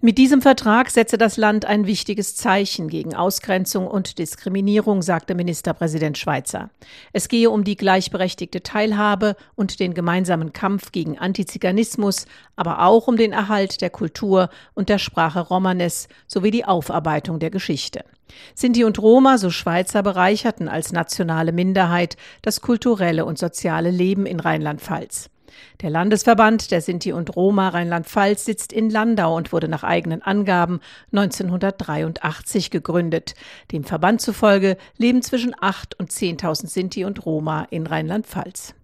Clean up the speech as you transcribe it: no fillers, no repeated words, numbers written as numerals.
Mit diesem Vertrag setze das Land ein wichtiges Zeichen gegen Ausgrenzung und Diskriminierung, sagte Ministerpräsident Schweizer. Es gehe um die gleichberechtigte Teilhabe und den gemeinsamen Kampf gegen Antiziganismus, aber auch um den Erhalt der Kultur und der Sprache Romanes sowie die Aufarbeitung der Geschichte. Sinti und Roma, so Schweizer, bereicherten als nationale Minderheit das kulturelle und soziale Leben in Rheinland-Pfalz. Der Landesverband der Sinti und Roma Rheinland-Pfalz sitzt in Landau und wurde nach eigenen Angaben 1983 gegründet. Dem Verband zufolge leben zwischen 8.000 und 10.000 Sinti und Roma in Rheinland-Pfalz.